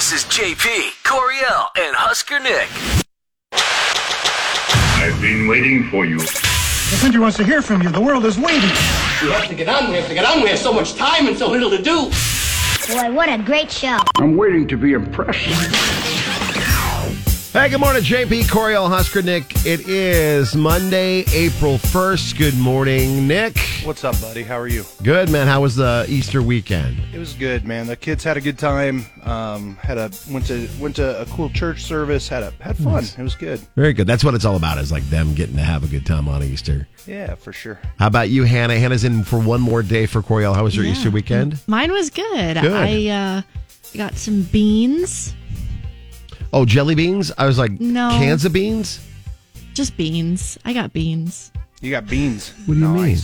This is JP, Coriel, and Husker Nick. I've been waiting for you. The country wants to hear from you. The world is waiting. We have to get on. We have so much time and so little to do. Boy, what a great show. I'm waiting to be impressed. Hey, good morning, JP, Coriel, Husker Nick. It is Monday, April 1st. Good morning, Nick. What's up, buddy? How are you? Good, man. How was the Easter weekend? It was good, man. The kids had a good time. Went to a cool church service. Had fun. Nice. It was good. Very good. That's what it's all about, is like them getting to have a good time on Easter. Yeah, for sure. How about you, Hannah? Hannah's in for one more day for Coriel. How was your Easter weekend? Mine was good. Good. I got some beans. Oh, jelly beans? I was like, No. cans of beans? Just beans. I got beans. You got beans. What do you mean?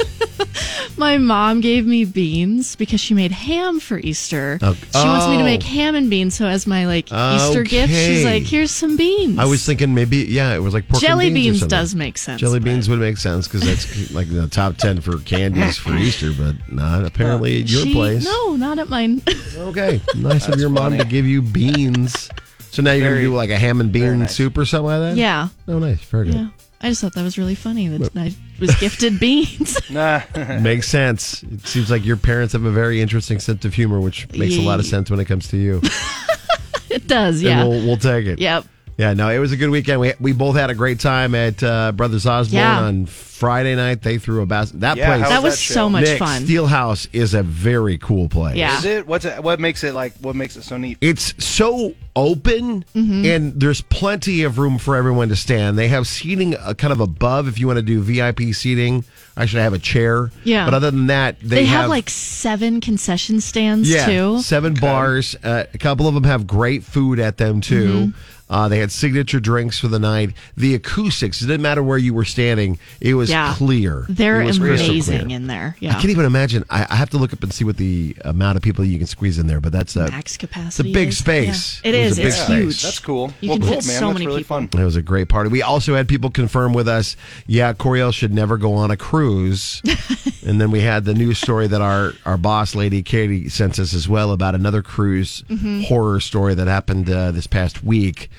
My mom gave me beans because she made ham for Easter. Oh. She wants me to make ham and beans, so as my Easter gift, she's like, here's some beans. I was thinking maybe, it was like pork jelly and beans or beans something. does make sense. Jelly beans would make sense because that's like the top 10 for candies for Easter, but not apparently at your place. No, not at mine. Okay. Nice of your mom funny. to give you beans. So now you're going to do like a ham and bean nice. soup or something like that? Yeah. Oh, nice. Very good. Yeah. I just thought that was really funny that I was gifted beans. Nah. Makes sense. It seems like your parents have a very interesting sense of humor, which makes a lot of sense when it comes to you. It does, yeah. And we'll take it. Yep. Yeah, no, it was a good weekend. We both had a great time at Brothers Osborne on Friday night. They threw a basket. That place. That was show? so much Nick, fun. Steelhouse is a very cool place. Yeah. Is it? What makes it so neat? It's so open, and there's plenty of room for everyone to stand. They have seating kind of above if you want to do VIP seating. Actually, I have a chair. Yeah. But other than that, They have like 7 concession stands, too. 7 bars. A couple of them have great food at them, too. They had signature drinks for the night. The acoustics, it didn't matter where you were standing. It was clear. They're It was crystal amazing clear. in there. I Yeah. can't even imagine. I have to look up and see what the amount of people you can squeeze in there, but that's a Max capacity. It's a big is. space. Yeah. It was is. a big It's space. huge. That's cool. You well, can cool, fit man. so That's many really people. fun. It was a great party. We also had people confirm with us, Coriel should never go on a cruise. And then we had the news story that our boss lady, Katie, sent us as well about another cruise horror story that happened this past week.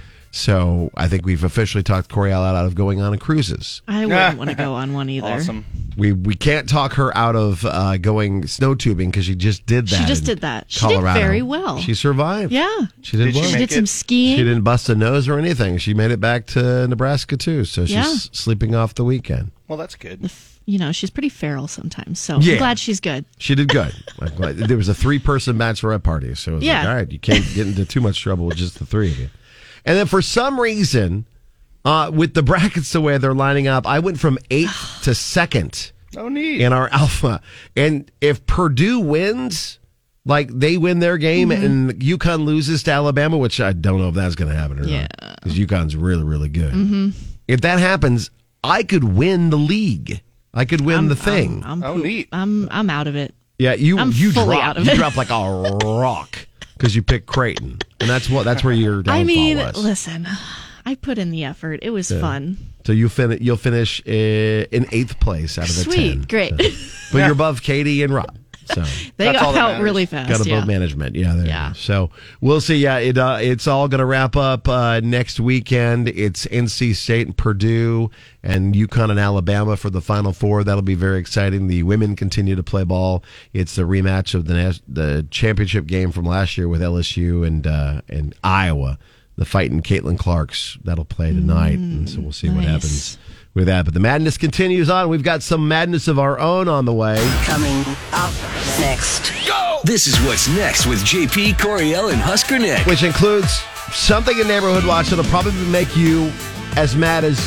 So I think we've officially talked Coriel out of going on cruises. I wouldn't want to go on one either. Awesome. We can't talk her out of going snow tubing because she just did that. She just in did that. She Colorado. did very well. She survived. Yeah. She did well. She make did some it? skiing. She didn't bust a nose or anything. She made it back to Nebraska too. So she's Yeah. sleeping off the weekend. Well, that's good. She's pretty feral sometimes. So Yeah. I'm glad she's good. She did good. I'm glad. There was a 3-person bachelorette party, so it was like, all right, you can't get into too much trouble with just the 3 of you. And then for some reason, with the brackets the way they're lining up, I went from 8th to 2nd Oh, neat. in our alpha. And if Purdue wins, like they win their game and UConn loses to Alabama, which I don't know if that's going to happen or not, because UConn's really, really good. If that happens, I could win the league. I could win the thing. Neat. I'm out of it. Yeah, you fully drop out of you it. drop like a rock because you picked Creighton, and that's where your downfall was. Listen, I put in the effort. It was fun. So you'll finish in 8th place out of the 10. Sweet, great. So. But you're above Katie and Rob. So They That's all got that out matters. really fast. got above management. Yeah, there. Yeah. So we'll see. Yeah, it's all going to wrap up next weekend. It's NC State and Purdue and UConn and Alabama for the Final Four. That'll be very exciting. The women continue to play ball. It's the rematch of the championship game from last year with LSU and Iowa. The fighting Caitlin Clarks that'll play tonight, and so we'll see what happens with that. But the madness continues on. We've got some madness of our own on the way. Coming up next. Go! This is what's next with JP, Coriel, and Husker Nick. Which includes something in Neighborhood Watch that'll probably make you as mad as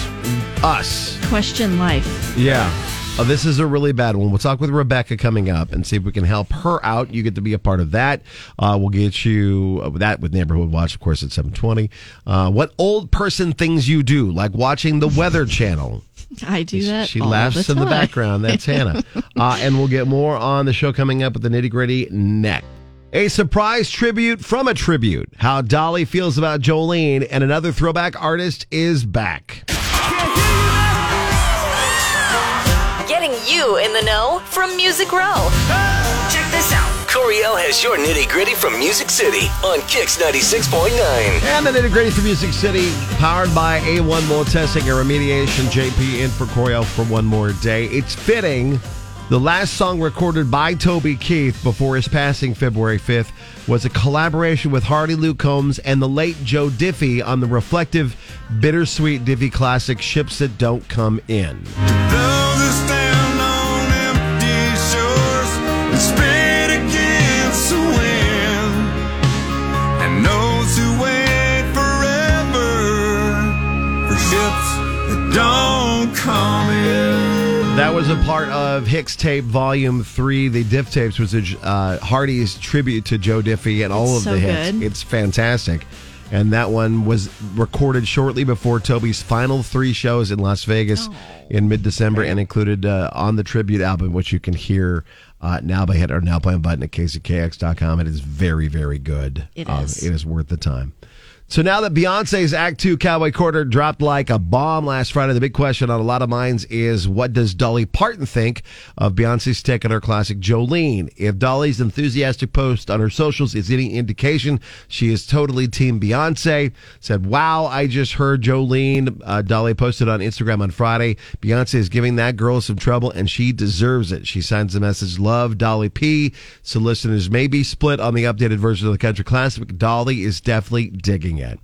us. Question life. Yeah. This is a really bad one. We'll talk with Rebecca coming up and see if we can help her out. You get to be a part of that. We'll get you that with Neighborhood Watch, of course, at 7:20. What old person things you do, like watching the Weather Channel. I do that. She all laughs the in the time. background. That's Hannah. And we'll get more on the show coming up with the nitty gritty next. A surprise tribute from a tribute. How Dolly feels about Jolene, and another throwback artist is back. Getting you in the know from Music Row. Check this out. Coriel has your nitty-gritty from Music City on Kix 96.9. And the nitty-gritty for Music City, powered by A1 Mold Testing and Remediation. JP in for Coriel for one more day. It's fitting. The last song recorded by Toby Keith before his passing February 5th was a collaboration with Hardy Luke Combs and the late Joe Diffie on the reflective, bittersweet Diffie classic Ships That Don't Come In. That was a part of Hicks Tape Volume 3. The Diff Tapes was Hardy's tribute to Joe Diffie and all of the hits. Good. It's fantastic. And that one was recorded shortly before Toby's final 3 shows in Las Vegas in mid-December and included on the tribute album, which you can hear now by hitting our Now Playing button at KCKX.com. It is very, very good. It is. It is worth the time. So now that Beyonce's Act 2 Cowboy Quarter dropped like a bomb last Friday, the big question on a lot of minds is, what does Dolly Parton think of Beyonce's take on her classic Jolene? If Dolly's enthusiastic post on her socials is any indication, she is totally Team Beyonce. Said, wow, I just heard Jolene. Dolly posted on Instagram on Friday. Beyonce is giving that girl some trouble, and she deserves it. She signs the message, love, Dolly P. So listeners may be split on the updated version of the country classic. Dolly is definitely digging it.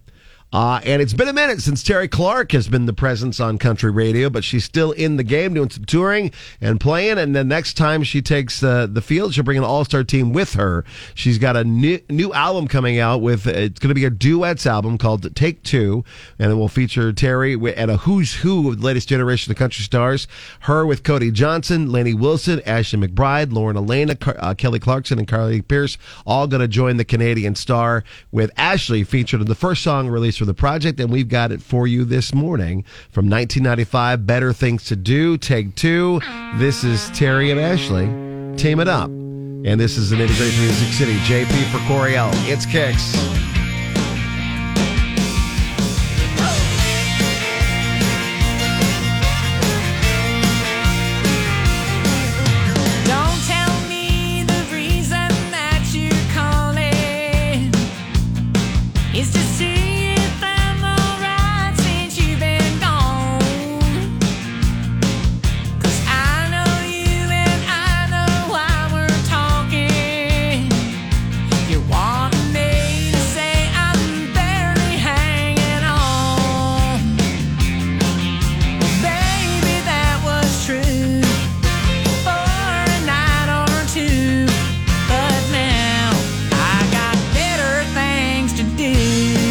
And it's been a minute since Terry Clark has been the presence on country radio, but she's still in the game doing some touring and playing. And the next time she takes the field, she'll bring an all-star team with her. She's got a new album coming out it's going to be a duets album called Take Two, and it will feature Terry and a who's who of the latest generation of country stars. Her with Cody Johnson, Lainey Wilson, Ashley McBride, Lauren Elena, Kelly Clarkson, and Carly Pierce, all going to join the Canadian star, with Ashley featured in the first song released for the project, and we've got it for you this morning from 1995, Better Things to Do, Take Two. This is Terry and Ashley, Team It Up. And this is an integration Music City. JP for Coriel. It's Kicks. But now I got better things to do.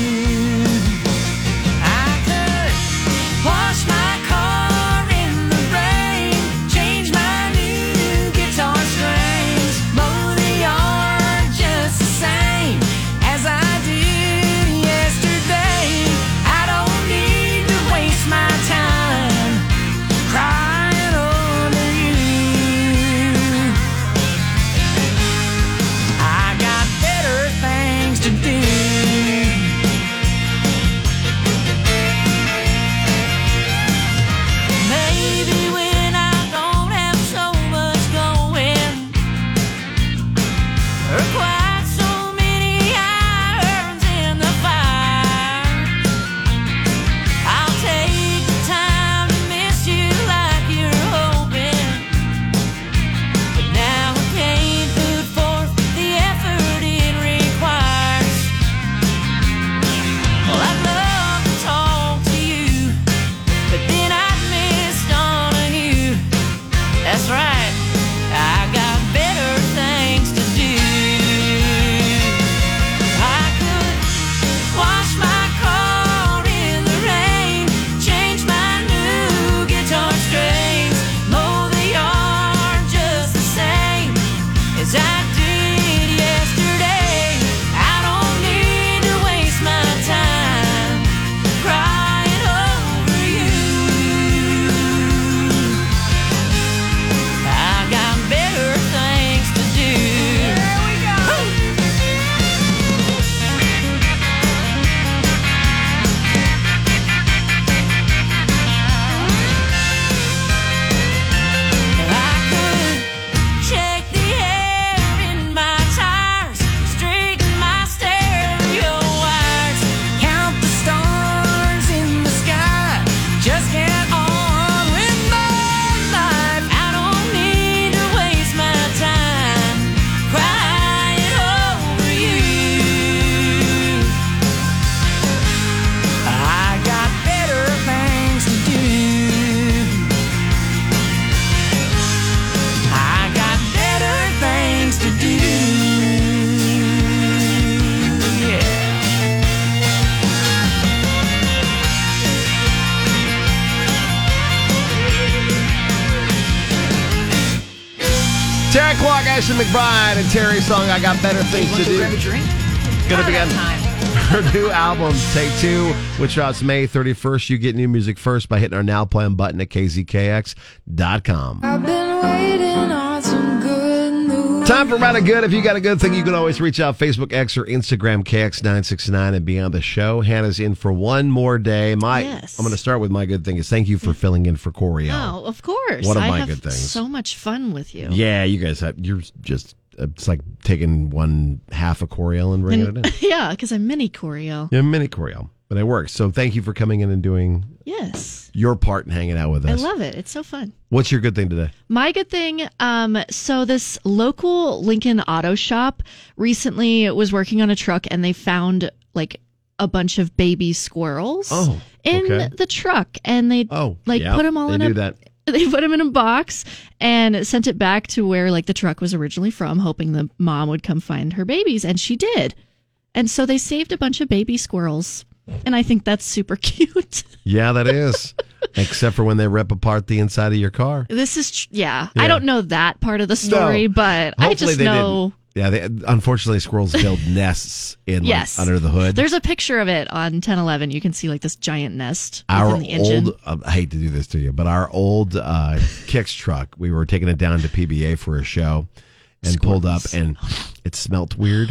Ashley McBride and Terry's song, I Got Better Things to Do. Grab a drink. Gonna be on Time. her new album, Take Two, which drops May 31st. You get new music first by hitting our Now Plan button at kzkx.com. I've been waiting on some good news. Time for About a Good. If you got a good thing, you can always reach out Facebook, X, or Instagram, KX969, and be on the show. Hannah's in for one more day. Yes. I'm going to start with my good thing is thank you for filling in for Coriel. Oh, of course. One of I my have good things. so much fun with you. Yeah, you guys have, you're just, it's like taking one half of Coriel and bringing it in. Yeah, because I'm mini Coriel. Yeah, mini Coriel. But it works. So thank you for coming in and doing Yes. your part and hanging out with I us. love it. It's so fun. What's your good thing today? My good thing, so this local Lincoln auto shop recently was working on a truck and they found like a bunch of baby squirrels in the truck and they put them all in They put them in a box and sent it back to where like the truck was originally from, hoping the mom would come find her babies, and she did. And so they saved a bunch of baby squirrels. And I think that's super cute. Yeah, that is. Except for when they rip apart the inside of your car. This is, I don't know that part of the story, but Hopefully I just know. Yeah, unfortunately, squirrels build nests in Yes. under the hood. There's a picture of it on 1011. You can see like this giant nest Our within the engine. old, I hate to do this to you, but our old Kicks truck, we were taking it down to PBA for a show and pulled up and it smelt weird.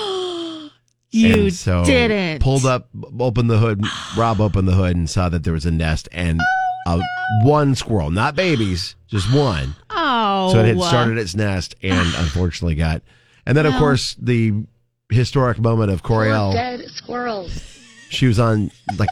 You And so didn't. Pulled up, opened the hood. Rob opened the hood and saw that there was a nest and one squirrel, not babies, just one. Oh. So it had started its nest and unfortunately got. And then, of course, the historic moment of Coriel. Dead squirrels. She was on like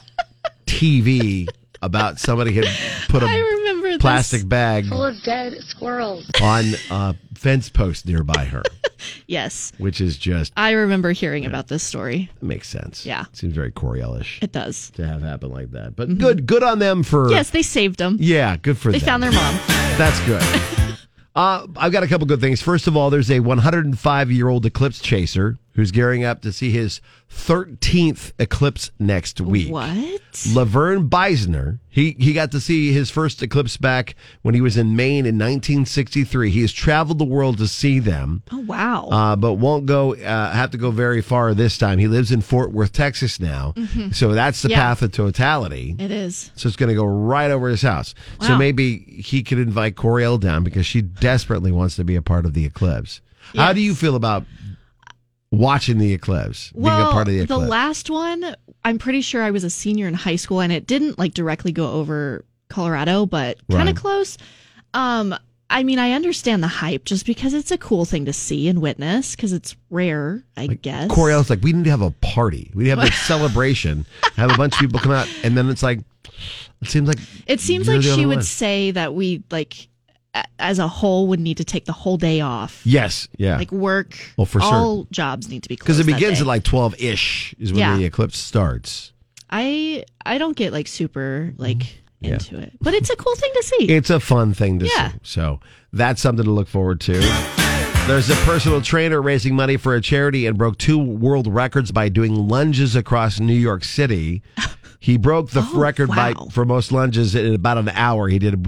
TV about somebody had put I remember a plastic bag Full of dead squirrels. on a fence post nearby her, Yes. which is just I remember hearing about this story. makes sense. Yeah. Seems very Coriel-ish It does. to have happen like that. But good on them for. Yes, they saved them. Yeah, good for They them. found their mom. That's good. I've got a couple good things. First of all, there's a 105-year-old eclipse chaser who's gearing up to see his 13th eclipse next week. What? Laverne Beisner, he got to see his first eclipse back when he was in Maine in 1963. He has traveled the world to see them. Oh, wow. But won't go have to go very far this time. He lives in Fort Worth, Texas now. So that's the path of totality. It is. So it's going to go right over his house. Wow. So maybe he could invite Coriel down because she desperately wants to be a part of the eclipse. How Yes. do you feel about watching the eclipse, being a part of the eclipse? The last one, I'm pretty sure I was a senior in high school, and it didn't like directly go over Colorado, but kind of Right. close. I mean, I understand the hype just because it's a cool thing to see and witness because it's rare, I guess. Coriel's like, we need to have a party. We need to have a celebration, have a bunch of people come out, and then it's like, it seems like you're the she only would one. say that we like as a whole would need to take the whole day off. Yes, yeah. Like work, Well, for all jobs need to be closed. Because it that begins day. at like 12-ish is when Yeah. the eclipse starts. I don't get like super like into it, but it's a cool thing to see. It's a fun thing to Yeah. see. So that's something to look forward to. There's a personal trainer raising money for a charity and broke 2 world records by doing lunges across New York City. He broke the record for most lunges in about an hour. He did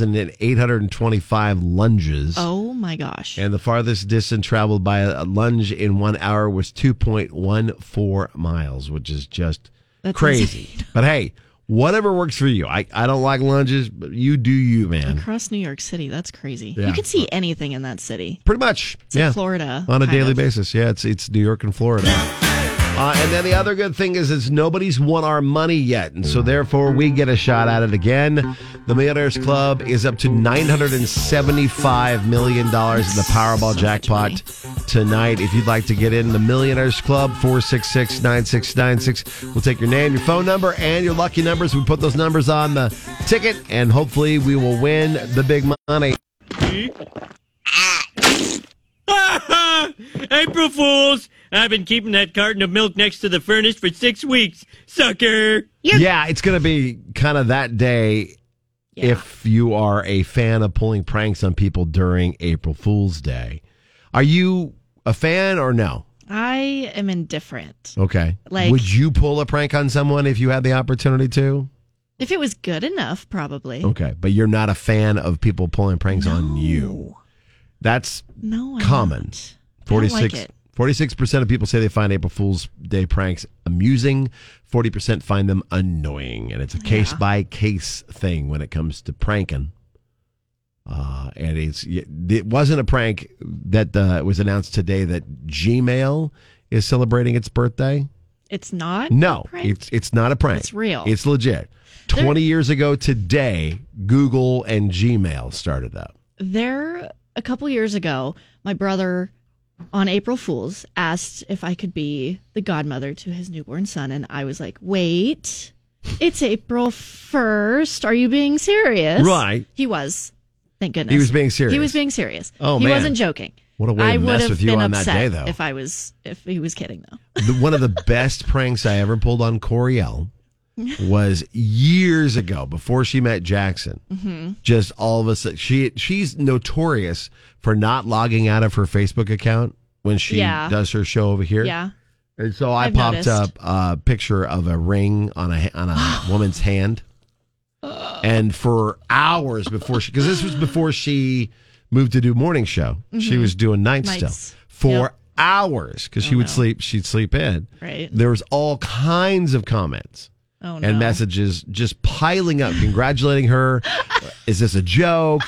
2,825 lunges. Oh my gosh. And the farthest distance traveled by a lunge in 1 hour was 2.14 miles, which is just That's crazy. insane. But hey, whatever works for you. I don't like lunges, but you do you, man. Across New York City, that's crazy. Yeah. You can see anything in that city. Pretty much. It's like Florida. On a kind daily of. basis. Yeah, it's New York and Florida. And then the other good thing is nobody's won our money yet. And so therefore we get a shot at it again. The Millionaires Club is up to $975 million in the Powerball jackpot tonight. If you'd like to get in the Millionaires Club, 466-9696. We'll take your name, your phone number, and your lucky numbers. We put those numbers on the ticket, and hopefully we will win the big money. April Fools! I've been keeping that carton of milk next to the furnace for 6 weeks. Sucker! Yeah, it's going to be kind of that day if you are a fan of pulling pranks on people during April Fool's Day. Are you a fan or no? I am indifferent. Okay. Like- would you pull a prank on someone if you had the opportunity to? If it was good enough, probably. Okay, but you're not a fan of people pulling pranks on you. That's No, I'm common. not. I don't like it. 46% of people say they find April Fool's Day pranks amusing. 40% find them annoying. And it's a case-by-case thing when it comes to pranking. And it wasn't a prank that was announced today that Gmail is celebrating its birthday. It's not? No, a prank? it's not a prank. It's real. It's legit. 20 years ago today, Google and Gmail started up. A couple years ago, my brother on April Fool's asked if I could be the godmother to his newborn son, and I was like, wait, it's April 1st. Are you being serious? Right. He was. Thank goodness. He was being serious. He was being serious. Oh, he man. wasn't joking. What a way to mess with you on that day, though. If he was kidding, though. One of the best pranks I ever pulled on Coriel was years ago, before she met Jackson. Mm-hmm. Just all of a sudden, she's notorious for not logging out of her Facebook account when she does her show over here. Yeah. And so I popped up a picture of a ring on a woman's hand. And for hours before because this was before she moved to do morning show. Mm-hmm. She was doing nights still. For hours, because she'd sleep in. Right. There was all kinds of comments. And messages just piling up, congratulating her. Is this a joke?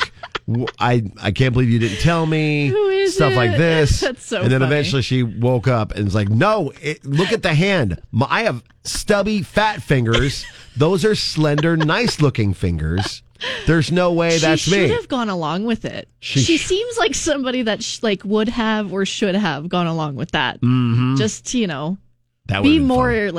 I can't believe you didn't tell me. Who is Stuff it? like this. That's so And then funny. eventually she woke up and was like, no, look at the hand. I have stubby, fat fingers. Those are slender, nice-looking fingers. There's no way that's me. She should have gone along with it. She seems like somebody that would have or should have gone along with that. Mm-hmm. Just, that be more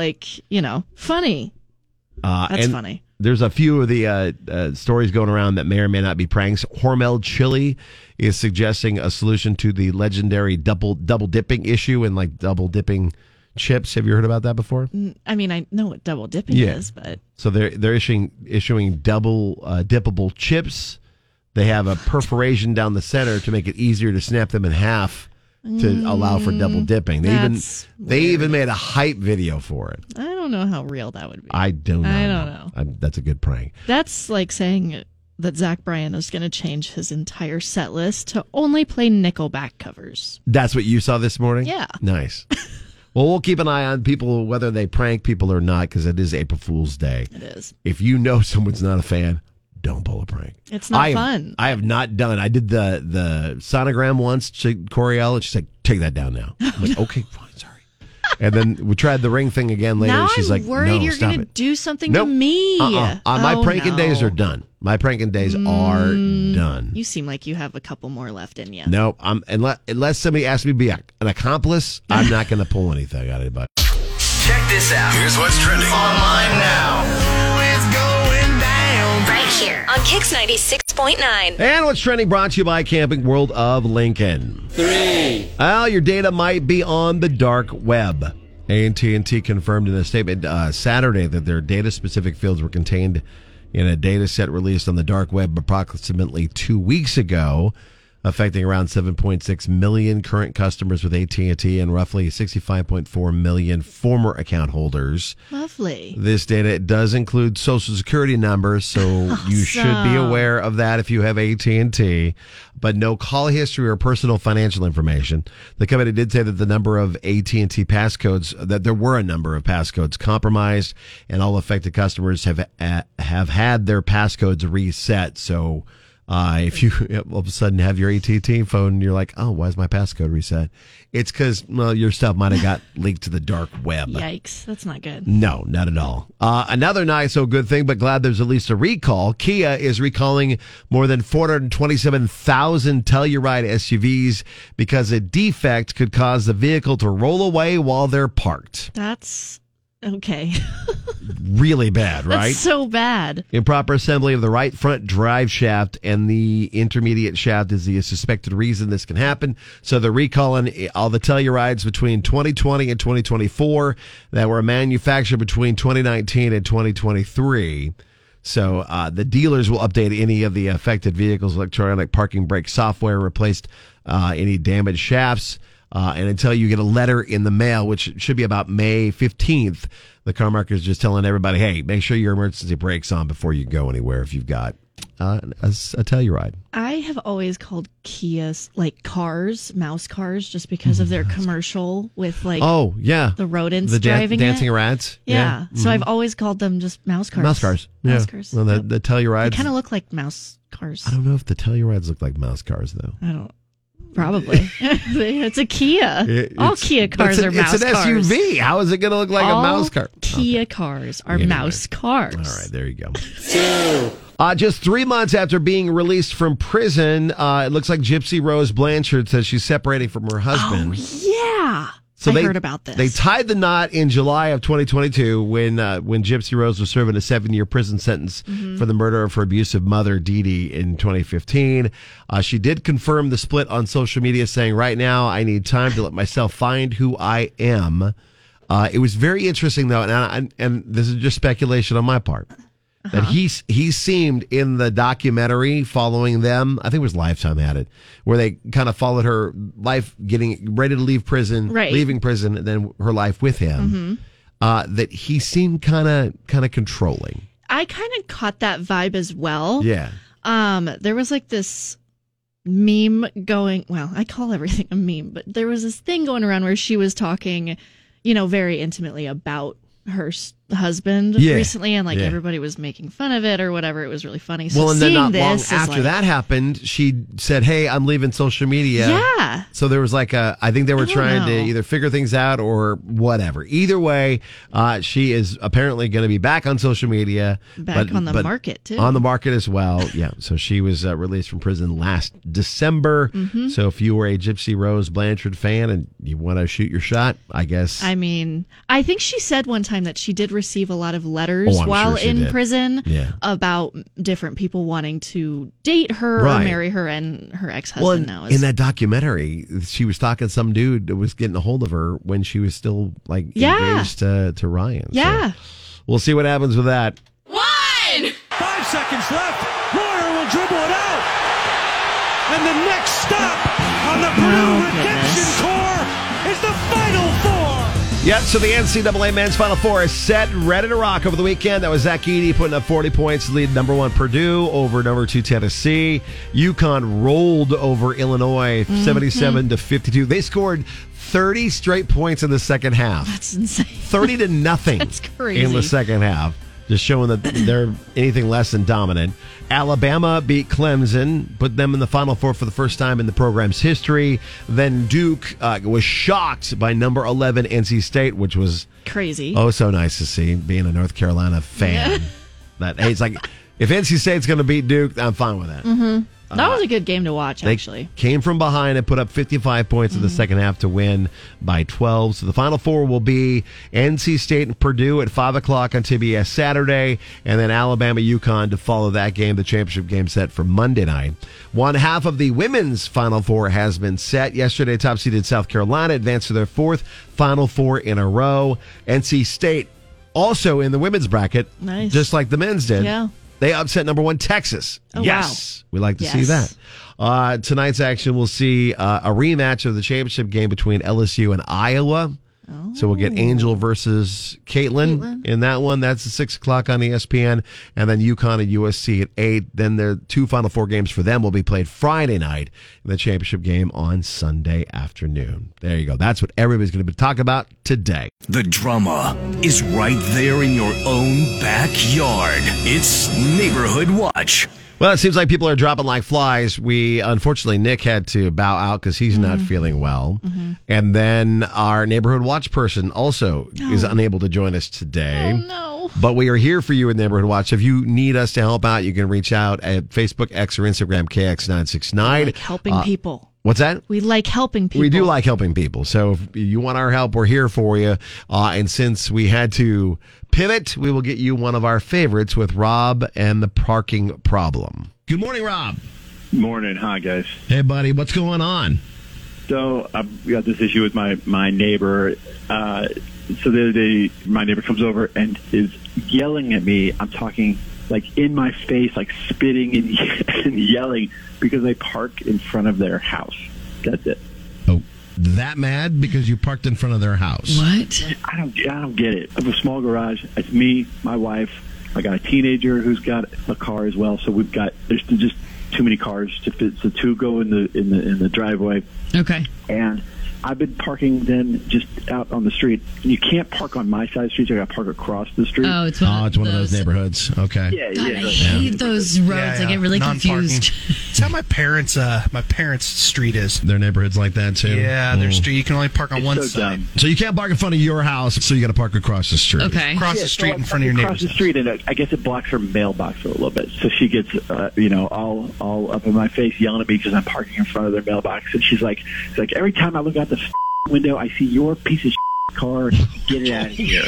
funny. That's funny. There's a few of the stories going around that may or may not be pranks. Hormel Chili is suggesting a solution to the legendary double dipping issue and double dipping chips. Have you heard about that before? I mean, I know what double dipping is, but so they're issuing double dippable chips. They have a perforation down the center to make it easier to snap them in half to allow for double dipping. They even made a hype video for it. I don't know how real that would be. I don't know. know. That's a good prank. That's like saying that Zach Bryan is going to change his entire set list to only play Nickelback covers. That's what you saw this morning? Yeah. Nice. Well, we'll keep an eye on people, whether they prank people or not, because it is April Fool's Day. It is. If you know someone's not a fan, don't pull a prank. It's not fun. I have not done. I did the sonogram once to Coriel, and she's like, take that down now. I'm like, okay, fine, sorry. And then we tried the ring thing again later. Now She's I'm like, worried no, you're stop going to it. do something Nope. to me. My pranking days are done. My pranking days are done. You seem like you have a couple more left in you. No, unless somebody asks me to be an accomplice, I'm not going to pull anything out of anybody. Check this out. Here's what's trending online now. It's going down. Right here on Kix 96.9. And what's trending brought to you by Camping World of Lincoln. 3. Well, your data might be on the dark web. AT&T confirmed in a statement Saturday that their data-specific fields were contained in a data set released on the dark web approximately 2 weeks ago, affecting around 7.6 million current customers with AT&T and roughly 65.4 million former account holders. Lovely. This data does include Social Security numbers, so you should be aware of that if you have AT&T, but no call history or personal financial information. The company did say that the number of AT&T passcodes, that there were a number of passcodes compromised, and all affected customers have had their passcodes reset. So if you all of a sudden have your AT&T phone and you're like, oh, why is my passcode reset? It's because, your stuff might have got leaked to the dark web. Yikes. That's not good. No, not at all. Another not so good thing, but glad there's at least a recall. Kia is recalling more than 427,000 Telluride SUVs because a defect could cause the vehicle to roll away while they're parked. That's okay. Really bad, right? That's so bad. Improper assembly of the right front drive shaft and the intermediate shaft is the suspected reason this can happen. So they're recalling all the Tellurides between 2020 and 2024 that were manufactured between 2019 and 2023. So the dealers will update any of the affected vehicles' electronic parking brake software, replaced any damaged shafts. And until you get a letter in the mail, which should be about May 15th, the car maker is just telling everybody, hey, make sure your emergency brake's on before you go anywhere if you've got a Telluride. I have always called Kias like cars, mouse cars, just because of their commercial with like the rodents driving dancing it. rats. Yeah. So I've always called them just mouse cars. Mouse cars. Yeah. Mouse cars. Well, the Tellurides. They kind of look like mouse cars. I don't know if the Tellurides look like mouse cars though. I don't. Probably. It's a Kia. All Kia cars are mouse cars. It's an SUV. How is it going to look like a mouse car? Kia cars are mouse cars. All right, there you go. Just 3 months after being released from prison, it looks like Gypsy Rose Blanchard says she's separating from her husband. Oh, yeah. So I heard about this. They tied the knot in July of 2022 when Gypsy Rose was serving a 7-year prison sentence for the murder of her abusive mother, Dee Dee, in 2015. She did confirm the split on social media, saying, "Right now, I need time to let myself find who I am." It was very interesting, though, and this is just speculation on my part, that he seemed in the documentary following them. I think it was Lifetime had it, where they kind of followed her life, getting ready to leave prison, leaving prison, and then her life with him. That he seemed kind of controlling. I kind of caught that vibe as well. Yeah. There was like this meme going. Well, I call everything a meme, but there was this thing going around where she was talking, very intimately about her husband recently, and everybody was making fun of it or whatever. It was really funny. So and then not long this after that happened, she said, "Hey, I'm leaving social media." Yeah. So there was like I think they were trying to either figure things out or whatever. Either way, she is apparently going to be back on social media, on the market too. On the market as well. Yeah. So she was released from prison last December. So if you were a Gypsy Rose Blanchard fan and you want to shoot your shot, I guess. I mean, I think she said one time that she did receive a lot of letters while in prison about different people wanting to date her or marry her, and her ex-husband now is... in that documentary, she was talking to some dude that was getting a hold of her when she was still engaged to Ryan. Yeah. So we'll see what happens with that. 1! 5 seconds left. Warner will dribble it out. And the next stop on the Purdue Redemption Tour is the Final Four. Yeah, so the NCAA Men's Final Four is set, ready to rock over the weekend. That was Zach Edey putting up 40 points to lead number 1 Purdue over number 2 Tennessee. UConn rolled over Illinois 77-52. They scored 30 straight points in the second half. That's insane. 30-0. That's crazy. In the second half. Just showing that they're anything less than dominant. Alabama beat Clemson, put them in the Final Four for the first time in the program's history. Then Duke was shocked by number 11 NC State, which was crazy. Oh, so nice to see, being a North Carolina fan. Hey, it's like, if NC State's going to beat Duke, I'm fine with that. That was a good game to watch, actually. They came from behind and put up 55 points in the second half to win by 12. So the Final Four will be NC State and Purdue at 5 o'clock on TBS Saturday, and then Alabama, UConn to follow that game, the championship game set for Monday night. One half of the women's Final Four has been set. Yesterday, top-seeded South Carolina advanced to their 4th Final Four in a row. NC State also in the women's bracket, just like the men's did. Yeah. They upset number 1 Texas. Oh, yes. Wow. We like to see that. Tonight's action, we'll see a rematch of the championship game between LSU and Iowa. So we'll get Angel versus Caitlin in that one. That's at 6 o'clock on ESPN. And then UConn and USC at 8. Then the 2 Final Four games for them will be played Friday night, and the championship game on Sunday afternoon. There you go. That's what everybody's going to be talking about today. The drama is right there in your own backyard. It's Neighborhood Watch. Well, it seems like people are dropping like flies. Unfortunately, Nick had to bow out because he's not feeling well. And then our Neighborhood Watch person also is unable to join us today. Oh, no. But we are here for you in Neighborhood Watch. If you need us to help out, you can reach out at Facebook, X, or Instagram, KX969. Like helping people. What's that? We like helping people. We do like helping people. So if you want our help, we're here for you. And since we had to pivot, we will get you one of our favorites with Rob and the parking problem. Good morning, Rob. Morning. Hi, guys. Hey, buddy. What's going on? So I've got this issue with my neighbor. So the other day, my neighbor comes over and is yelling at me. I'm talking like in my face, like spitting and yelling because I park in front of their house. That's it. Oh, that mad because you parked in front of their house? What? I don't get it. I have a small garage. It's me, my wife, I got a teenager who's got a car as well. So there's just too many cars to fit. So 2 go in the driveway. Okay. And I've been parking then just out on the street. You can't park on my side of the street. So I got to park across the street. Oh, it's one of those neighborhoods. Okay. Yeah, God, I hate those roads. I get really confused. It's how my parents' street is. Their neighborhoods like that too. Yeah, their street. You can only park on one side. Dumb. So you can't park in front of your house. So you got to park across the street. Okay. Across the street in front of your neighbor's Across the street, and I guess it blocks her mailbox a little bit. So she gets, all up in my face, yelling at me because I'm parking in front of their mailbox. And she's like, every time I look out the window, I see your piece of car. Get it out of here.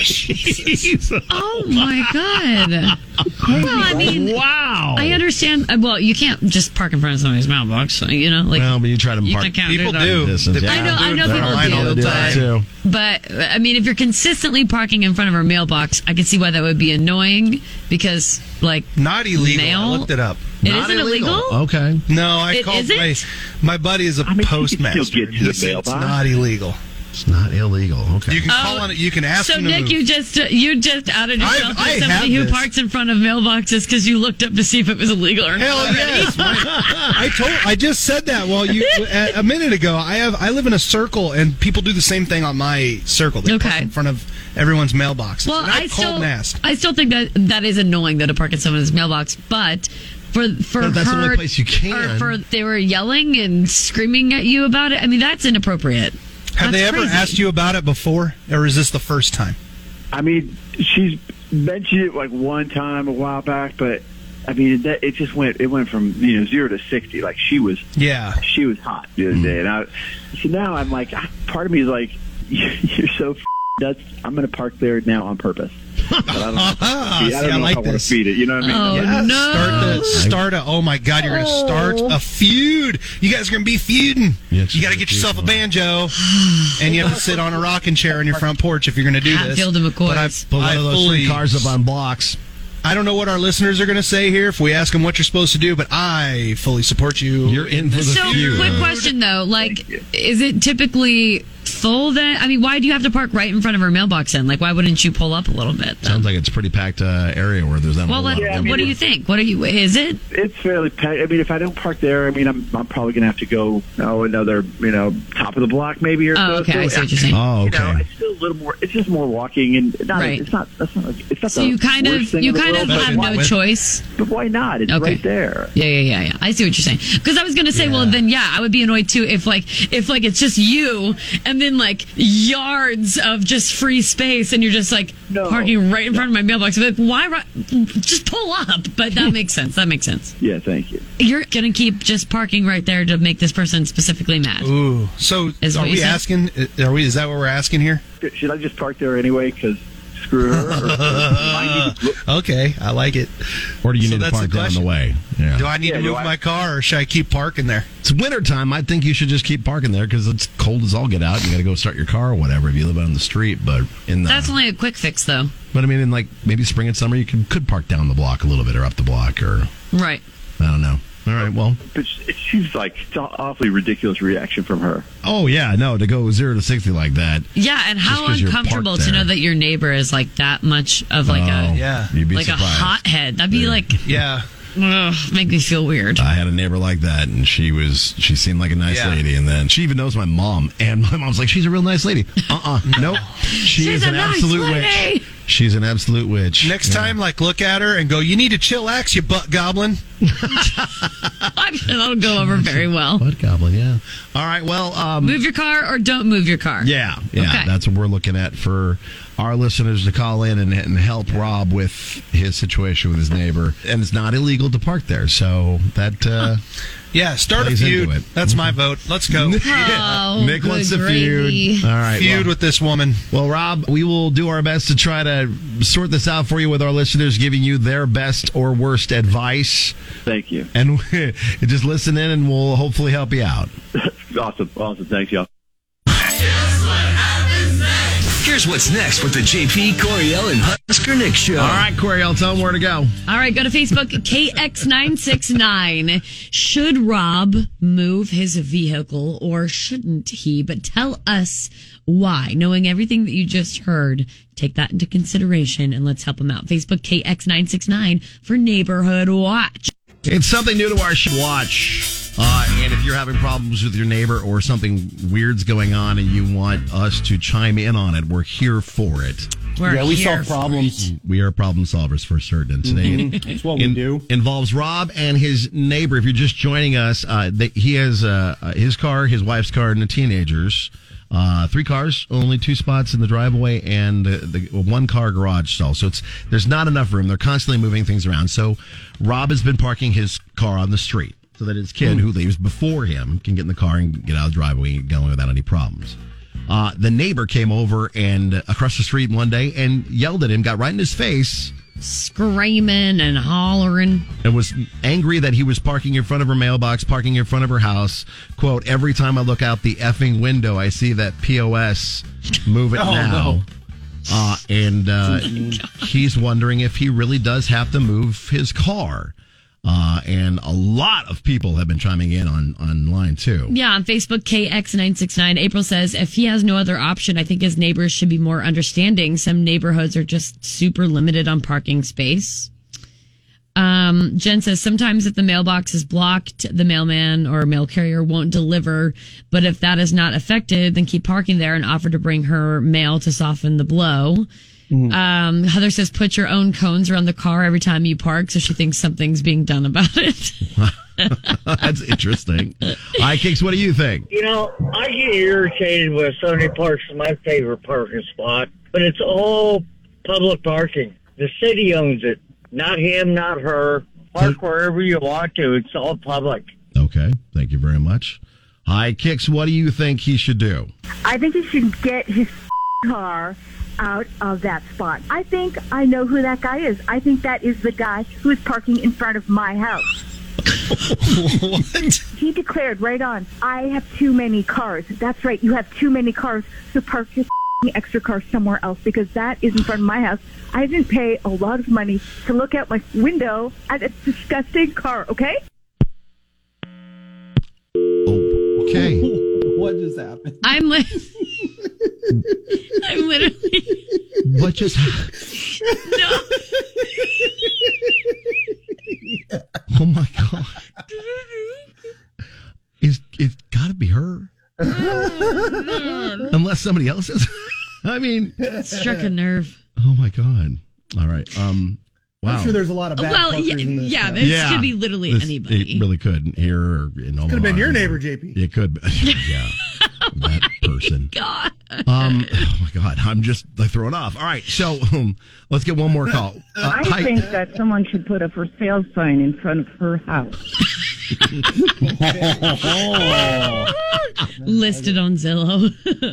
Oh my God. Well, I mean, wow. I understand. Well, you can't just park in front of somebody's mailbox. You know, like. Well, but you try to park. People do. I know people do. But I mean, if you're consistently parking in front of her mailbox, I can see why that would be annoying because, like, not illegal. I looked it up. It isn't illegal. Okay. No, I called my buddy is a postmaster. Still get to the mailbox. It's not illegal. It's not illegal. Okay. You can call on it. You can ask. So them to Nick, move. you just outed yourself as somebody who parks in front of mailboxes because you looked up to see if it was illegal or not. Hell yes! I just said that a minute ago. I live in a circle and people do the same thing on my circle. They park in front of everyone's mailboxes. Well, and I still think that is annoying though to park in someone's mailbox, but. For that's her, the only place you can. Or they were yelling and screaming at you about it. I mean, that's inappropriate. Have they ever asked you about it before, or is this the first time? I mean, she's mentioned it like one time a while back, but I mean, it just went from 0 to 60. Like she was hot the other day, and so now I'm like, part of me is like, you're so nuts. I'm going to park there now on purpose. But I don't know. I don't know if I want to feed it. You know what I mean? Oh, no. Oh my God, you're going to start a feud. You guys are going to be feuding. You got to get yourself a banjo, and you have to sit on a rocking chair on your front porch if you're going to do this. Hatfield and McCoy. Put one of those 3 cars up on blocks. I don't know what our listeners are going to say here if we ask them what you're supposed to do, but I fully support you. You're in for the feud. So, quick question though, like, is it typically full then? I mean, why do you have to park right in front of her mailbox then? Like, why wouldn't you pull up a little bit? Then? Sounds like it's a pretty packed area where there's that. Well, what do you think? Is it? It's fairly packed. I mean, if I don't park there, I mean, I'm probably going to have to go another top of the block maybe or so. Okay, I see what you're saying. Oh, okay. It's still a little more. It's just more walking and it's not. So you kind of have no choice. But why not? It's right there. Yeah. I see what you're saying. Because I was going to say, well, then I would be annoyed too if it's just you and then like yards of just free space and you're just like parking right in front of my mailbox. Like, why? Just pull up. But that makes sense. Yeah, thank you. You're going to keep just parking right there to make this person specifically mad. Ooh. So are we asking? Is that what we're asking here? Should I just park there anyway? Because screw her. Okay, I like it. Or do you need to park down the way? Yeah. Do I need to move my car, or should I keep parking there? It's wintertime. I think you should just keep parking there because it's cold as all get out. You got to go start your car or whatever if you live on the street. But that's only a quick fix, though. But I mean, in like maybe spring and summer, you could park down the block a little bit or up the block or right. I don't know. All right, well. But it seems like it's an awfully ridiculous reaction from her. Oh, yeah, no, to go 0 to 60 like that. Yeah, and how uncomfortable to know that your neighbor is like that much of like you'd be like surprised. A hothead. That'd be like, make me feel weird. I had a neighbor like that, and she seemed like a nice lady, and then she even knows my mom, and my mom's like, she's a real nice lady. Nope. She is an absolute witch. She's an absolute witch. Next time, look at her and go, you need to chillax, you butt goblin. I'm sure that'll go over very well. Butt goblin, yeah. All right, well. Move your car or don't move your car. Yeah. Okay. That's what we're looking at for our listeners to call in and help Rob with his situation with his neighbor. And it's not illegal to park there, so that... Yeah, start a feud. That's my vote. Let's go. Oh, Nick wants a feud. All right. Feud with this woman. Well, Rob, we will do our best to try to sort this out for you with our listeners, giving you their best or worst advice. Thank you. And just listen in, and we'll hopefully help you out. Awesome. Thanks, y'all. Here's what's next with the JP, Coriel, and Husker Nick show. All right, Coriel, tell them where to go. All right, go to Facebook, KX969. Should Rob move his vehicle or shouldn't he? But tell us why. Knowing everything that you just heard, take that into consideration and let's help them out. Facebook KX969 for Neighborhood Watch. It's something new to our show, Watch. And if you're having problems with your neighbor or something weird's going on and you want us to chime in on it, we're here for it. We solve problems. We are problem solvers for certain. Today, that's what we do. Involves Rob and his neighbor. If you're just joining us, he has his car, his wife's car, and the teenagers. 3 cars, only 2 spots in the driveway, and the 1-car garage stall. So there's not enough room. They're constantly moving things around. So Rob has been parking his car on the street so that his kid, who leaves before him, can get in the car and get out of the driveway and go without any problems. The neighbor came over and across the street one day and yelled at him, got right in his face, screaming and hollering, and was angry that he was parking in front of her mailbox, parking in front of her house. Quote, every time I look out the effing window, I see that POS, move it now. No. He's wondering if he really does have to move his car. And a lot of people have been chiming in online too. Yeah, on Facebook, KX969. April says, if he has no other option, I think his neighbors should be more understanding. Some neighborhoods are just super limited on parking space. Jen says, sometimes if the mailbox is blocked, the mailman or mail carrier won't deliver. But if that is not affected, then keep parking there and offer to bring her mail to soften the blow. Heather says, put your own cones around the car every time you park, so she thinks something's being done about it. That's interesting. Hi, Kicks, what do you think? I get irritated when somebody parks in my favorite parking spot, but it's all public parking. The city owns it. Not him, not her. Park wherever you want to. It's all public. Okay, thank you very much. Hi, Kicks, what do you think he should do? I think he should get his car out of that spot. I think I know who that guy is. I think that is the guy who is parking in front of my house. What? He declared right on, I have too many cars. That's right, you have too many cars, so park your extra car somewhere else, because that is in front of my house. I didn't pay a lot of money to look out my window at a disgusting car, okay? Okay. What just happened? I'm literally. What just happened? No. Oh my God. It's got to be her. Unless somebody else is. I mean, struck a nerve. Oh my God. All right. Wow. I'm sure there's a lot of bad in this. Yeah, this could be literally anybody. It really could. Here or in Omaha. Could have been your neighbor, JP. It could be. Yeah. That person. God. Oh my God. I'm just thrown off. All right. So let's get one more call. I think that someone should put a for sale sign in front of her house. Listed on Zillow.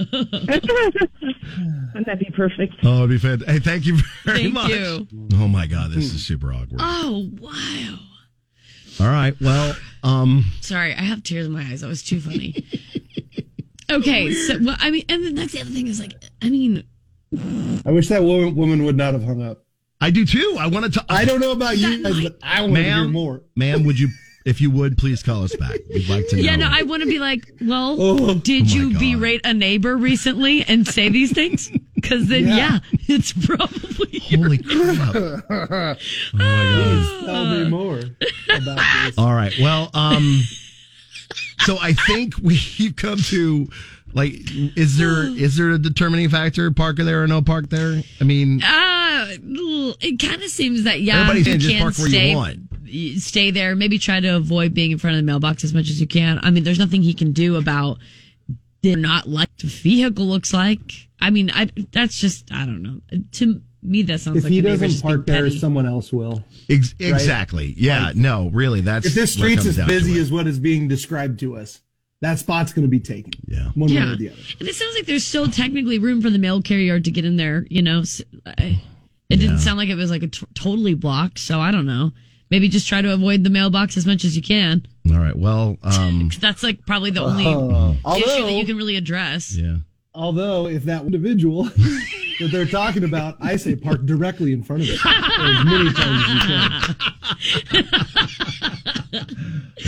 Wouldn't that be perfect? Oh, it'd be fantastic. Hey, thank you very much. You. Oh my God, this is super awkward. Oh, wow. All right. Well, sorry, I have tears in my eyes. That was too funny. Okay, so I mean, and then that's the other thing is I wish that woman would not have hung up. I do too. I wanted to. I don't know about you guys, but I want to hear more. Ma'am, would you, if you would, please call us back. We'd like to know. Yeah, no, I want to be like, well, did you berate a neighbor recently and say these things? Because then, it's probably holy crap. Oh my God. Tell me more about this. All right. Well, so I think we've come to, is there a determining factor? Park there or no park there? I mean, it kind of seems that everybody's you just can park where you want. Stay there. Maybe try to avoid being in front of the mailbox as much as you can. I mean, there's nothing he can do about not like the vehicle looks like. I mean, that's just, I don't know. To me, that sounds if like he doesn't park there, someone else will. Exactly. Right? Yeah. No, really. That's if this street's as busy as what is being described to us. That spot's going to be taken. Yeah. One way or the other. And it sounds like there's still technically room for the mail carrier to get in there, you know. It didn't sound like it was totally blocked, so I don't know. Maybe just try to avoid the mailbox as much as you can. All right. Well, that's probably the only issue that you can really address. Yeah. Although, if that individual that they're talking about, I say park directly in front of it as many times as you can.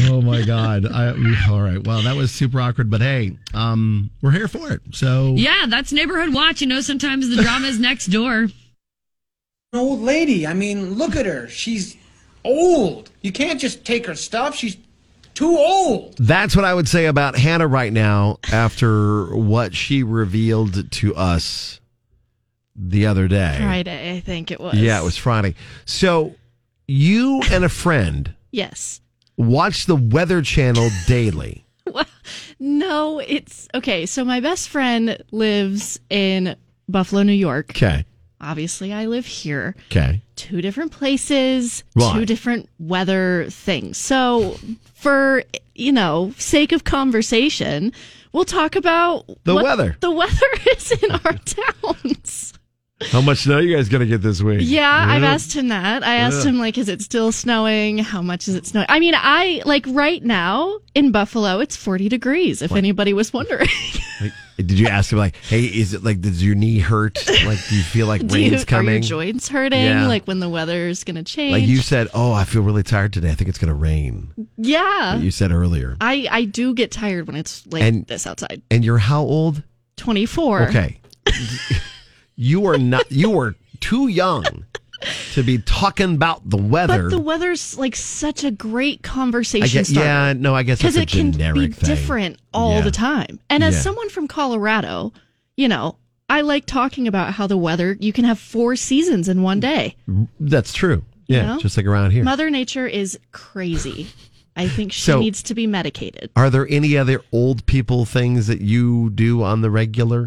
Oh my God. All right. Well, that was super awkward, but hey, we're here for it. So yeah, that's Neighborhood Watch. You know, sometimes the drama is next door. An old lady. I mean, look at her. She's old. You can't just take her stuff. She's too old. That's what I would say about Hannah right now after what she revealed to us the other day. Friday, I think it was. Yeah, it was Friday. So you and a friend yes. watch the Weather Channel daily. Well, no, it's okay. So my best friend lives in Buffalo, New York. Okay. Obviously, I live here. Okay. 2 different places, Right. 2 different weather things. So for, sake of conversation, we'll talk about The what weather. the weather is in our towns. How much snow you guys going to get this week? Yeah, I've asked him that. I asked him, is it still snowing? How much is it snowing? I mean, right now in Buffalo, it's 40 degrees, if anybody was wondering. Did you ask him, hey, is it does your knee hurt? Do you feel like rain's coming? Are your joints hurting? Yeah. When the weather's going to change? You said, I feel really tired today. I think it's going to rain. Yeah. What you said earlier. I do get tired when it's this outside. And you're how old? 24. Okay. You are too young to be talking about the weather. But the weather's such a great conversation starter. Yeah, no, I guess that's a generic because it can be thing. different all the time. And as someone from Colorado, I like talking about how the weather, you can have 4 seasons in one day. That's true. Yeah, just like around here. Mother Nature is crazy. I think she needs to be medicated. Are there any other old people things that you do on the regular?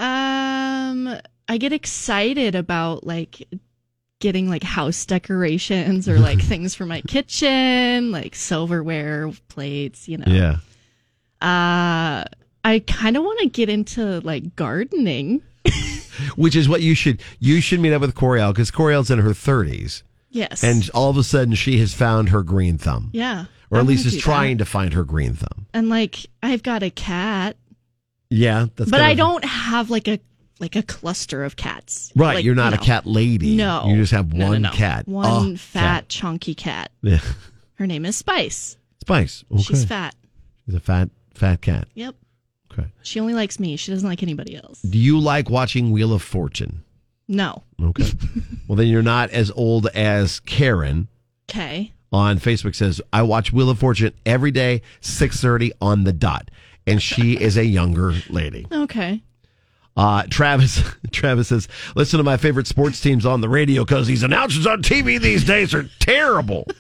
I get excited about getting house decorations or things for my kitchen, silverware, plates, Yeah. I kind of want to get into gardening. Which is what you should meet up with Coriel, because Coriel's in her 30s. Yes. And all of a sudden she has found her green thumb. Yeah. Or at least is trying to find her green thumb. And I've got a cat. Yeah, that's but I don't have a cluster of cats. Right, you're not a cat lady. No. You just have one cat. One fat, chunky cat. Yeah. Her name is Spice. Spice. Okay. She's fat. She's a fat cat. Yep. Okay. She only likes me. She doesn't like anybody else. Do you like watching Wheel of Fortune? No. Okay. Well, then you're not as old as Karen. Okay. On Facebook says, I watch Wheel of Fortune every day, 6:30 on the dot. And she is a younger lady. Okay. Travis says, listen to my favorite sports teams on the radio because these announcers on TV these days are terrible.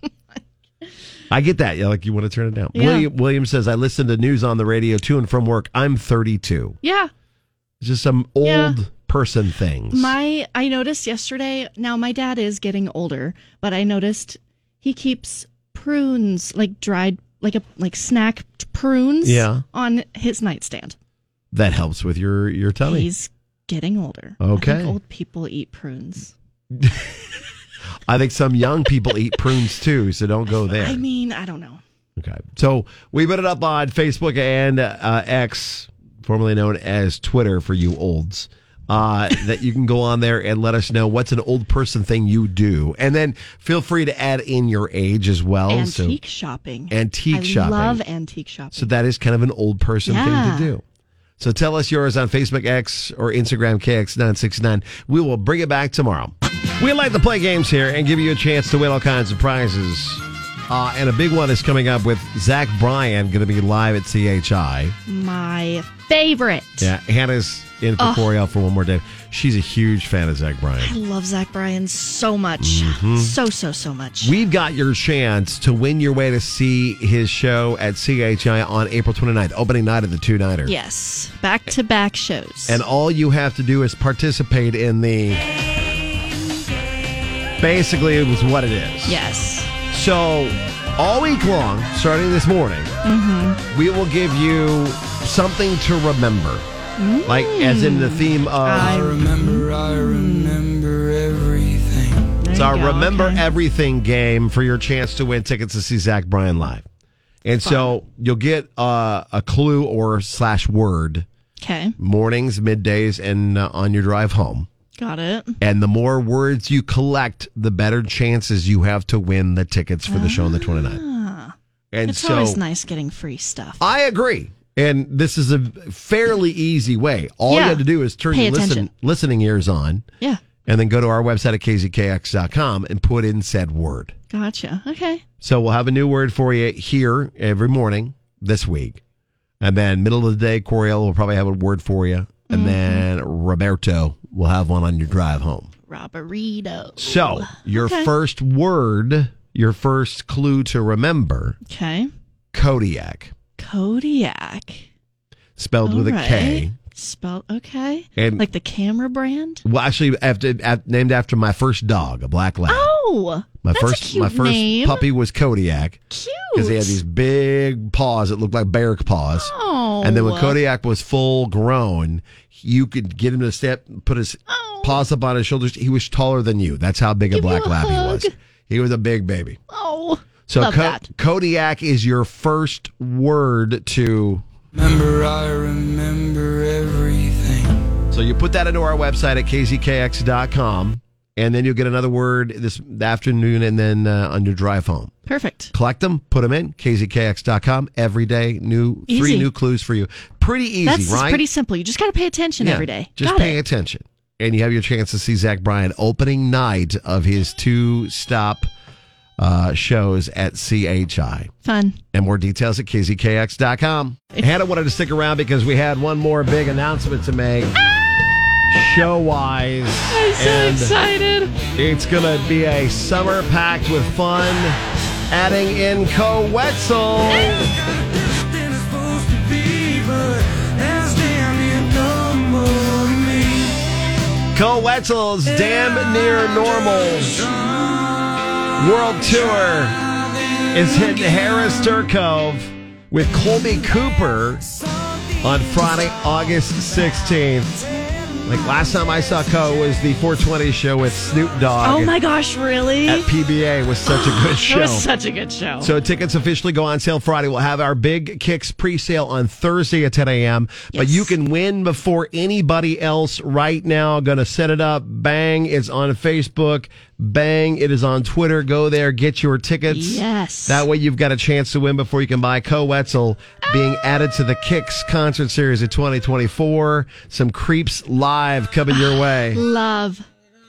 I get that. Yeah, you want to turn it down. Yeah. William says, I listen to news on the radio to and from work. I'm 32. Yeah. It's just some old person things. I noticed yesterday, now my dad is getting older, but I noticed he keeps prunes, dried, snack prunes on his nightstand. That helps with your tummy. He's getting older. Okay. I think old people eat prunes. I think some young people eat prunes too, so don't go there. I mean, I don't know. Okay. So we put it up on Facebook and X, formerly known as Twitter for you olds, that you can go on there and let us know what's an old person thing you do. And then feel free to add in your age as well. Antique shopping. Shopping. I love antique shopping. So that is kind of an old person thing to do. So tell us yours on Facebook, X, or Instagram, KX969. We will bring it back tomorrow. We like to play games here and give you a chance to win all kinds of prizes. And a big one is coming up with Zach Bryan, going to be live at CHI. My favorite. Yeah, Hannah's in for Coriel for one more day. She's a huge fan of Zach Bryan. I love Zach Bryan so much. Mm-hmm. So much. We've got your chance to win your way to see his show at CHI on April 29th, opening night of the two-nighter. Yes, back-to-back shows. And all you have to do is participate in the... Basically, it was what it is. Yes. So, all week long, starting this morning, we will give you something to remember. Like, as in the theme of... I remember everything. It's our Remember Everything game for your chance to win tickets to see Zach Bryan live. And so, you'll get a clue or / word. Okay. Mornings, middays, and on your drive home. Got it. And the more words you collect, the better chances you have to win the tickets for the show on the 29th. And it's always nice getting free stuff. I agree. And this is a fairly easy way. All you have to do is turn Pay your listening ears on. Yeah. And then go to our website at kzkx.com and put in said word. Gotcha. Okay. So we'll have a new word for you here every morning this week. And then middle of the day, Coriel will probably have a word for you. And then Roberto will have one on your drive home. Roberito. So your first word, your first clue to remember. Okay. Kodiak. Kodiak. Spelled with a K. Spelled, okay. And like the camera brand? Well, actually, named after my first dog, a black lab. Oh, that's a cute name. Puppy was Kodiak. Cute. Because he had these big paws that looked like bear paws. Oh. And then when Kodiak was full grown, you could get him to put his paws up on his shoulders. He was taller than you. That's how big a black lab he was. He was a big baby. Oh, so love that. Kodiak is your first word to... I remember everything. So you put that into our website at kzkx.com, and then you'll get another word this afternoon and then on your drive home. Perfect. Collect them, put them in, kzkx.com. Every day, 3 new clues for you. Pretty easy, That's right? pretty simple. You just got to pay attention every day. Just pay attention. And you have your chance to see Zach Bryan opening night of his 2-stop shows at CHI. Fun. And more details at kzkx.com. Hannah wanted to stick around because we had one more big announcement to make. Show-wise. I'm so excited. It's going to be a summer packed with fun. Adding in Co Wetzel. Co Wetzel's Damn Near Normal's World Tour is hitting Harrisburg Cove with Colby Cooper on Friday, August 16th. Like last time I saw Co was the 420 show with Snoop Dogg. Oh my gosh, really? At PBA. Was such a good show. It was such a good show. So tickets officially go on sale Friday. We'll have our Big Kicks pre-sale on Thursday at 10 a.m. Yes. But you can win before anybody else right now. Going to set it up. Bang. It's on Facebook. Bang. It is on Twitter. Go there. Get your tickets. Yes. That way you've got a chance to win before you can buy Co Wetzel being added to the Kicks concert series of 2024. Some Creeps live coming your way. Love.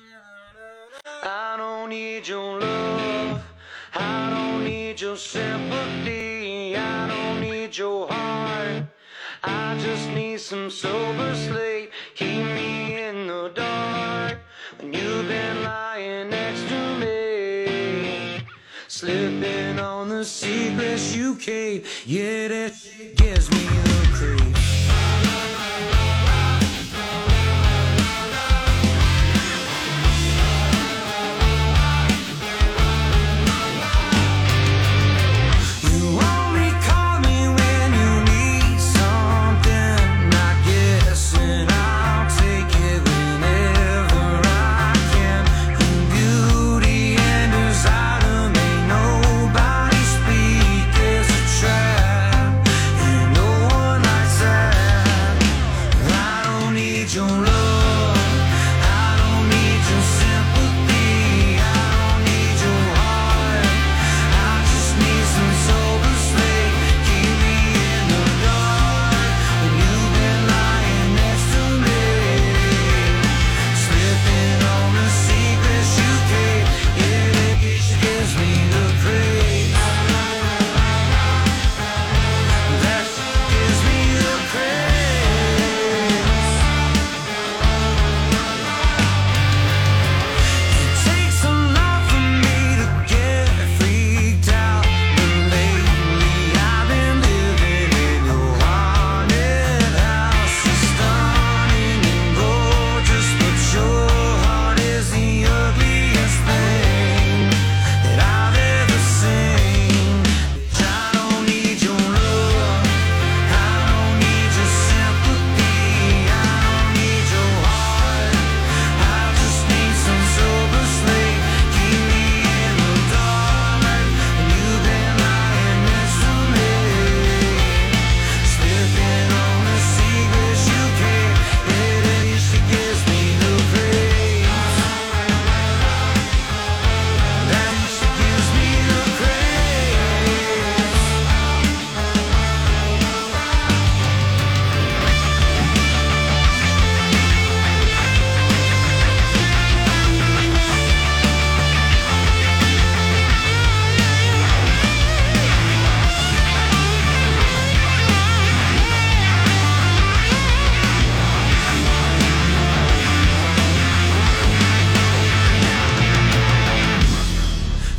I don't need your love. I don't need your sympathy. I don't need your heart. I just need some sober sleep. Keep me in the dark when you've been lying next to me, slipping on the secrets you keep. Yeah, that shit gives me the creeps.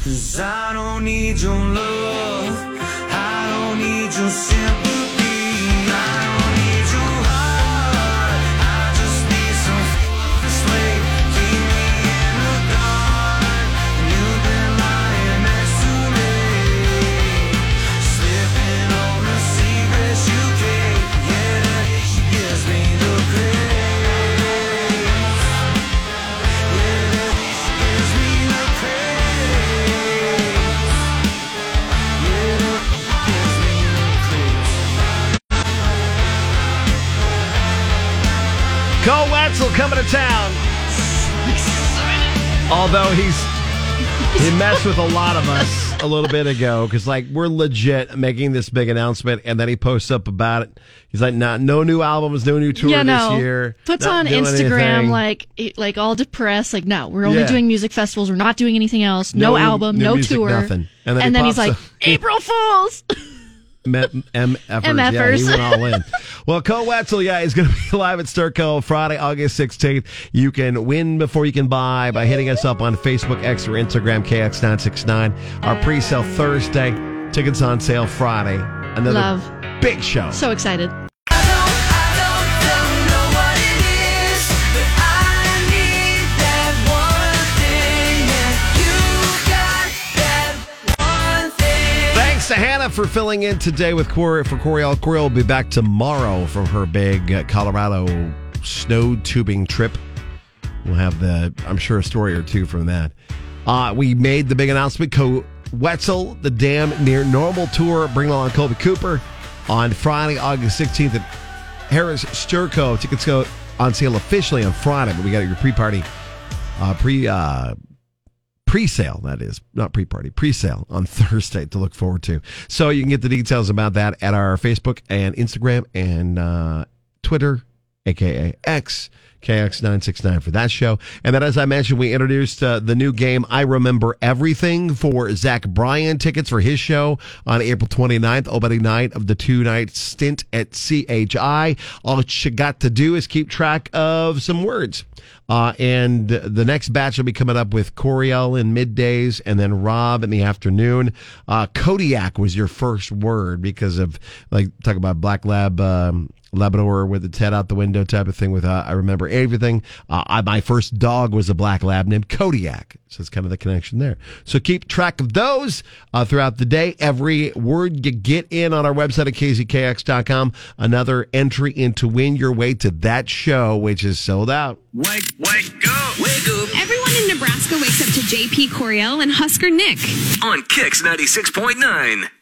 'Cause I don't need your love, I don't need your sympathy, I don't need your heart, I just need some slave, keep me in the dark. You've been lying next to me, slipping on the secrets you keep. Yeah, she gives me the grace. Cole Wetzel coming to town. Although he messed with a lot of us a little bit ago because, like, we're legit making this big announcement, and then he posts up about it. He's like, no new albums, no new tour this year. Puts on Instagram like all depressed. Like, no, we're only doing music festivals. We're not doing anything else. No album, no music, tour. Nothing. And then he's like, April Fools. MFers. Yeah, he went all in. Well, Cole Wetzel, is going to be live at Sturco Friday, August 16th. You can win before you can buy by hitting us up on Facebook, X, or Instagram, KX969. Our pre-sale Thursday. Tickets on sale Friday. Another big show. So excited. To Hannah for filling in today with Coriel. Coriel will be back tomorrow from her big Colorado snow tubing trip. We'll have I'm sure, a story or two from that. We made the big announcement. Wetzel, the Damn Near Normal Tour, bring along Colby Cooper on Friday, August 16th at Harris Sturco. Tickets go on sale officially on Friday, but we got your pre-party, pre-sale, that is, not pre-party, pre-sale on Thursday to look forward to. So you can get the details about that at our Facebook and Instagram and Twitter, a.k.a. X, KX969 for that show. And then, as I mentioned, we introduced the new game, I Remember Everything, for Zach Bryan. Tickets for his show on April 29th, opening night of the 2-night stint at CHI. All you got to do is keep track of some words. And the next batch will be coming up with Coriel in middays and then Rob in the afternoon. Kodiak was your first word because of, like, talk about Black Labrador with its head out the window type of thing with I Remember Everything. My first dog was a black lab named Kodiak. So it's kind of the connection there. So keep track of those throughout the day. Every word you get in on our website at kzkx.com. Another entry in to win your way to that show, which is sold out. Wake up! Everyone in Nebraska wakes up to JP Coriel and Husker Nick on Kix 96.9.